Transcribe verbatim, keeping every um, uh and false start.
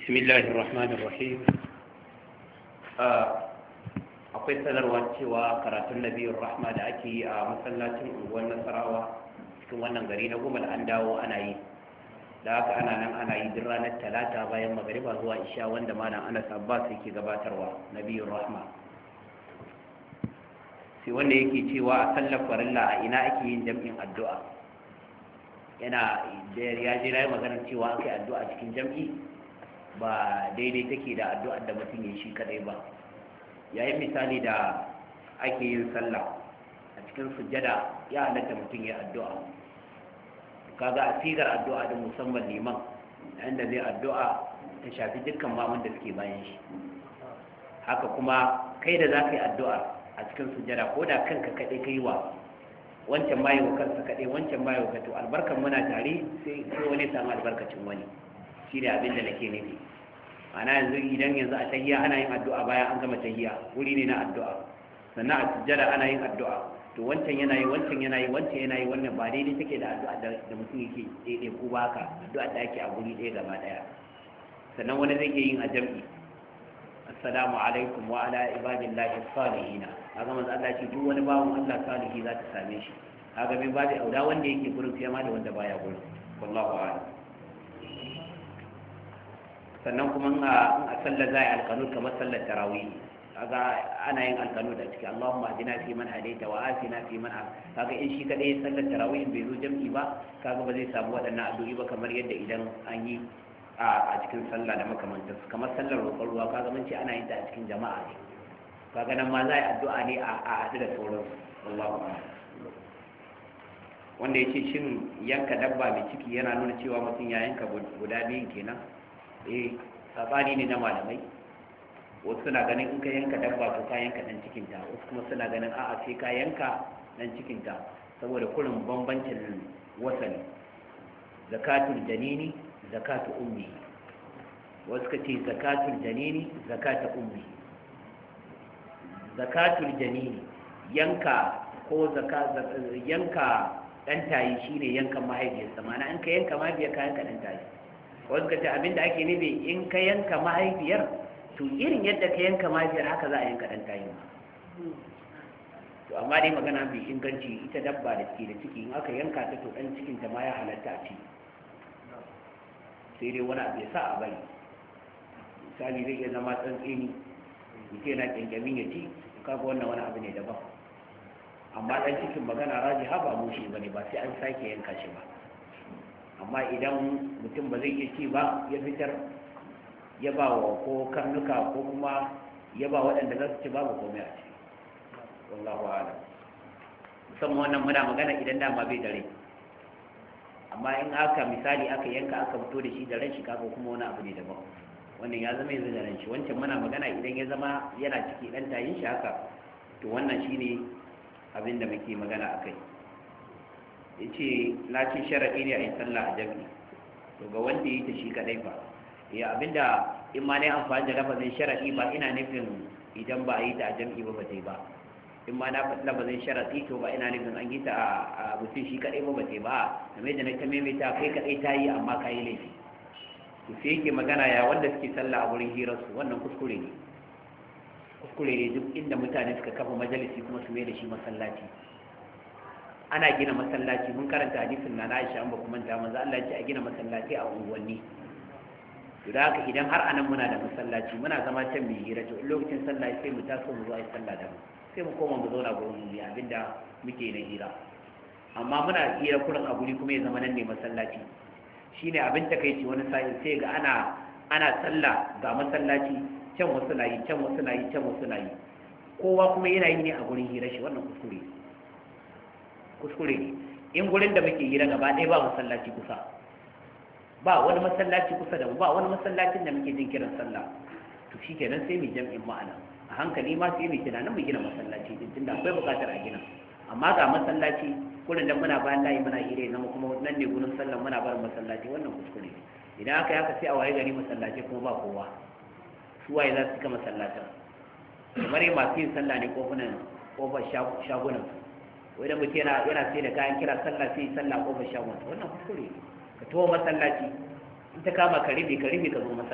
بسم الله الرحمن الرحيم akwai sanarwa cewa karatun nabiyar rahma da ake yi a masallacin unguwar nasarawa cikin wannan gari na gumal an dawo ana yi da haka ana nan ana yi duk ranar talata bayan magariba zuwa isha wanda malam anas abbas yake gabatarwa nabiyar rahma sai wanda yake cewa a sallar farilla a ina ake yin jam'in addu'a yana ya je na yi maganar cewa aka yi addu'a cikin jam'i ba daidai take da addu'ar da mutum ya shi kadai ba yayin misali da ake yin sallah a cikin sujjada ya halatta mutum ya addu'a kaga a sigar addu'a da musamman liman inda zai addu'a ta shafi dukkan mamun da suke bayan shi haka kuma kai da za ka yi addu'a a cikin sujjada ko da kanka kadai kai wa wancan ma wa kansa kadai wancan ma wa to albarkan muna tare sai wani samu albarkacin wani shi ne abin da nake nufi ana yanzu idan yanzu a tahiyya ana yin addu'a bayan an gama tahiyya wuri ne na addu'a sannan a sujjada ana yin addu'a to wancan yana yi wancan yana yi wancan yana yi wannan ba daidai take da addu'a da mutum yake daidai ko ba haka addu'a da ake a guri ɗaya gaba ɗaya sannan wani zai iya yin a jam'i assalamu alaikum wa ala ibadillahi salihina kaga manzo Allah ce duk wani bawon Allah salihi za ta same shi kaga bin babu auda wanda yake gurin fiye ma da wanda baya gurin wallahu a'lam sannan kuma in a sallar za a yi alkanu kamar sallar tarawih kaga ana yin alkanu da ciki Allahumma adina fi man hadaita wa afina fi man kaga in shi kadai sallar tarawih bai zo jam'i ba kaga ba zai samu waɗannan addu'o'i ba kamar yadda idan an yi a cikin sallah da makamantar kamar sallar roƙon ruwa kaga mun ce ana yin ta a cikin jama'a ne kaga nan ma za a yi addu'a ne a haɗu da sauransu wallahu a'lam wanda ya ce shin yanka dabba mai ciki yana nuna cewa mutum ya yanka guda biyun kenan eh sabani ne na malamai wasu suna ganin in ka yanka dabba to ka yanka dan cikinta wasu kuma suna ganin a'a sai ka yanka dan cikinta saboda kurin bambancin wasali zakatul janini zakatu ummi wasu ka ce zakatul janini zakatu ummi zakatul janini yanka ko zaka yanka dan tayi shine yankan mahaifiyarsa ma'ana in ka yanka mahaifiyar ka yanka dan tayi wasu ka ce abinda ake nufi in ka yanka mahaifiyar to irin yadda ka yanka mahaifiyar haka za a yanka ɗan tayi ma to amma dai magana mai inganci ita dabba da ke da ciki in aka yanka ta to ɗan cikinta ma ya halatta a ci sai dai wani abu ya sa a bari misali zai iya zama tsantseni mutum yana ƙyanƙyamin ya ci kaga wannan wani abu ne daban amma ɗan cikin magana raji ha ba mushi ba ne ba sai an sake yanka shi ba amma idan mutum ba zai iya ci ba ya fitar ya ba wa ko karnuka ko kuma ya ba waɗanda za su ci babu komai a ci wallahu a'lam musamman wannan muna magana idan dama bai da rai amma in aka misali aka yanka aka fito da shi da ran shi kaga kuma wani abu ne daban wannan ya zama yanzu da ran shi wancan muna magana idan ya zama yana ciki ɗan tayin shi haka to wannan shine abin da muke magana akai ya ce na ce sharaɗi ne a yi sallah a jami'i to ga wanda ya yi ta shi kaɗai ba ya abinda in ma ne amfani da lafazin sharaɗi ba ina nufin idan ba a yi ta a jami'i ba ba ta yi ba in ma na faɗi lafazin sharaɗi to ba ina nufin an yi ta a mutum shi kaɗai ba ba ta yi ba game da na ta maimaita kai kaɗai ta yi amma ka yi laifi to sai yake magana ya wanda suke sallah a wurin hirarsu wannan kuskure ne kuskure ne duk inda mutane suka kafa majalisi kuma su mai da shi masallaci ana gina masallaci mun karanta hadisin na Aisha an ba kuma ta manzo Allah ya ce a gina masallaci a unguwanni to da haka idan har anan muna da masallaci muna zama can mu hira to lokacin sallah sai mu taso mu zo ai sallah da mu sai mu koma mu zauna gurin mu biya abinda muke na hira amma muna hira kurin a guri kuma ya zama nan ne masallaci shine abin takeici wani sai sai ga ana ana sallah ga masallaci can wasu na yi can wasu na yi can wasu na yi kowa kuma yana yi ne a gurin hira shi wannan kuskure kuskure ne in gurin da muke hira gaba ɗaya ba masallaci kusa ba wani masallaci kusa da mu ba wani masallacin da muke jin kiran sallah to shikenan sai mu jam'in ma'ana a hankali ma sai mu tunanin mu gina masallaci din tunda akwai buƙatar a gina amma ga masallaci gurin da muna bayan layi muna hira zama kuma nan ne gurin sallah muna bar masallaci wannan kuskure ne idan aka yi haka sai a waye gari masallaci kuma ba kowa su waye za su cika masallacin kamar masu yin sallah ne kofunan kofar shagunan wai da mutum yana yana sai da kayan kira sallah sai sallah kofar shagunan wannan kuskure ka to masallaci in ta kama ka ribe ka ribe ka zo masallaci